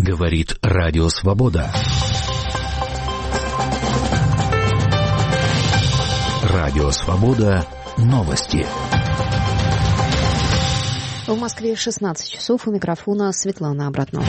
Говорит Радио Свобода. Радио Свобода. Новости. В Москве 16 часов. У микрофона Светлана Обратнова.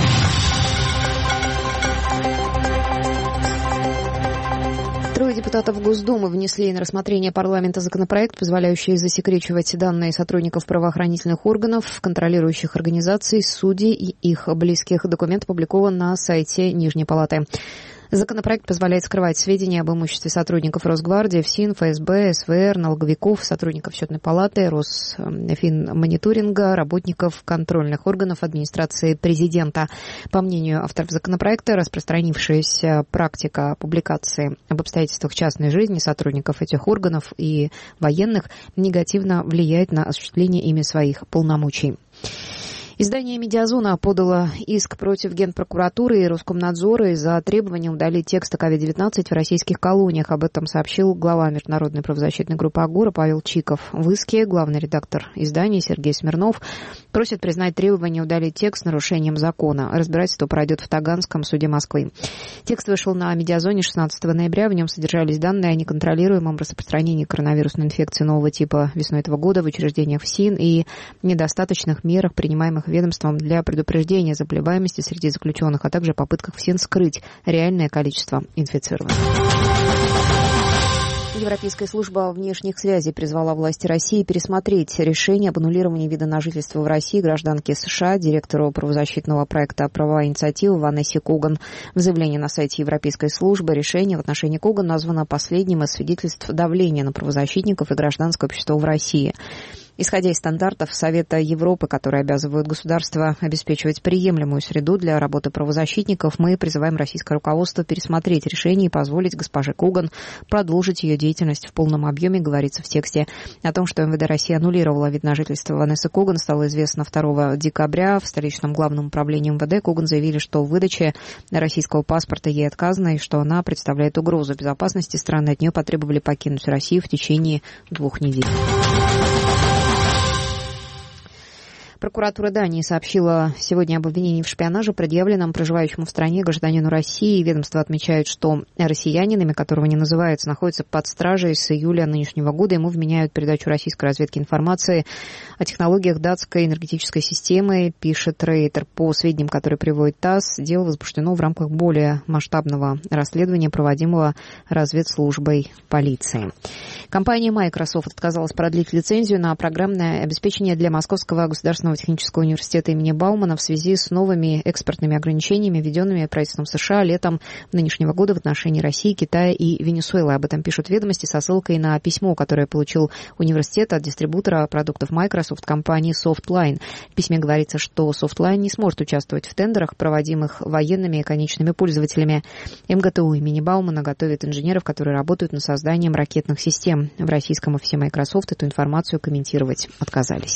Трое депутатов Госдумы внесли на рассмотрение парламента законопроект, позволяющий засекречивать данные сотрудников правоохранительных органов, контролирующих организаций, судей и их близких. Документ опубликован на сайте Нижней Палаты. Законопроект позволяет скрывать сведения об имуществе сотрудников Росгвардии, ФСИН, ФСБ, СВР, налоговиков, сотрудников Счетной палаты, Росфинмониторинга, работников контрольных органов администрации президента. По мнению авторов законопроекта, распространившаяся практика публикации об обстоятельствах частной жизни сотрудников этих органов и военных негативно влияет на осуществление ими своих полномочий. Издание «Медиазона» подало иск против Генпрокуратуры и Роскомнадзора из-за требования удалить текст о COVID-19 в российских колониях. Об этом сообщил глава международной правозащитной группы «Агора» Павел Чиков. В иске главный редактор издания Сергей Смирнов просит признать требование удалить текст нарушением закона. Разбирательство пройдет в Таганском суде Москвы. Текст вышел на «Медиазоне» 16 ноября. В нем содержались данные о неконтролируемом распространении коронавирусной инфекции нового типа весной этого года в учреждениях ФСИН и недостаточных мерах, принимаемых ведомством для предупреждения заболеваемости среди заключенных, а также попытках ФСИН скрыть реальное количество инфицированных. Европейская служба внешних связей призвала власти России пересмотреть решение об аннулировании вида на жительство в России гражданки США, директору правозащитного проекта «Правовая инициатива» Ванессе Коган. В заявлении на сайте Европейской службы решение в отношении Коган названо последним из свидетельств давления на правозащитников и гражданское общество в России. Исходя из стандартов Совета Европы, которые обязывают государства обеспечивать приемлемую среду для работы правозащитников, мы призываем российское руководство пересмотреть решение и позволить госпоже Коган продолжить ее деятельность в полном объеме, говорится в тексте. О том, что МВД России аннулировала вид на жительство Ванессы Коган, стало известно 2 декабря. В столичном главном управлении МВД Коган заявили, что в выдаче российского паспорта ей отказано и что она представляет угрозу безопасности страны. От нее потребовали покинуть Россию в течение 2 недель. Прокуратура Дании сообщила сегодня об обвинении в шпионаже, предъявленном проживающему в стране гражданину России. Ведомство отмечает, что россиянин, имя которого не называется, находится под стражей с июля нынешнего года. Ему вменяют передачу российской разведки информации о технологиях датской энергетической системы, пишет Рейтер. По сведениям, которые приводит ТАСС, дело возбуждено в рамках более масштабного расследования, проводимого разведслужбой полиции. Компания Microsoft отказалась продлить лицензию на программное обеспечение для Московского государственного технического университета имени Баумана в связи с новыми экспортными ограничениями, введенными правительством США летом нынешнего года в отношении России, Китая и Венесуэлы. Об этом пишут «Ведомости» со ссылкой на письмо, которое получил университет от дистрибутора продуктов Microsoft компании Softline. В письме говорится, что Softline не сможет участвовать в тендерах, проводимых военными и конечными пользователями. МГТУ имени Баумана готовит инженеров, которые работают над созданием ракетных систем. В российском офисе Microsoft эту информацию комментировать отказались.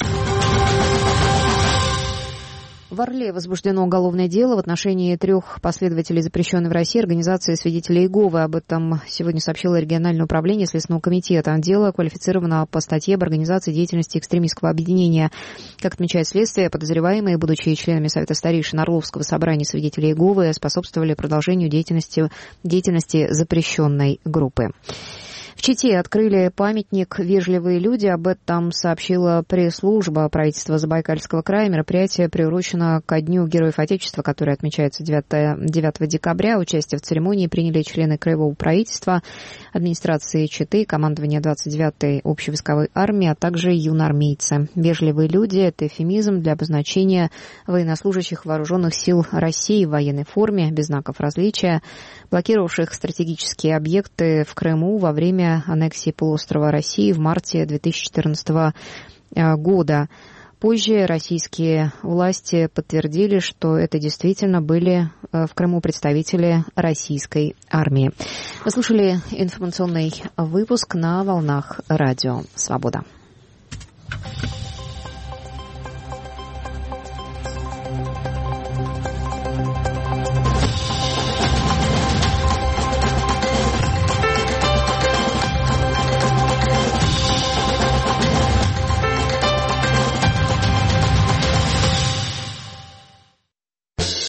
В Орле возбуждено уголовное дело в отношении 3 последователей запрещенной в России организации свидетелей Иеговы. Об этом сегодня сообщило региональное управление Следственного комитета. Дело квалифицировано по статье об организации деятельности экстремистского объединения. Как отмечает следствие, подозреваемые, будучи членами Совета старейшин Орловского собрания свидетелей Иеговы, способствовали продолжению деятельности запрещенной группы. В Чите открыли памятник «Вежливые люди». Об этом сообщила пресс-служба правительства Забайкальского края. Мероприятие приурочено ко Дню Героев Отечества, который отмечается 9 декабря. Участие в церемонии приняли члены краевого правительства, администрации Читы, командования 29-й общевойсковой армии, а также юноармейцы. «Вежливые люди» — это эвфемизм для обозначения военнослужащих вооруженных сил России в военной форме, без знаков различия, блокировавших стратегические объекты в Крыму во время аннексии полуострова России в марте 2014 года. Позже российские власти подтвердили, что это действительно были в Крыму представители российской армии. Вы слушали информационный выпуск на волнах Радио Свобода.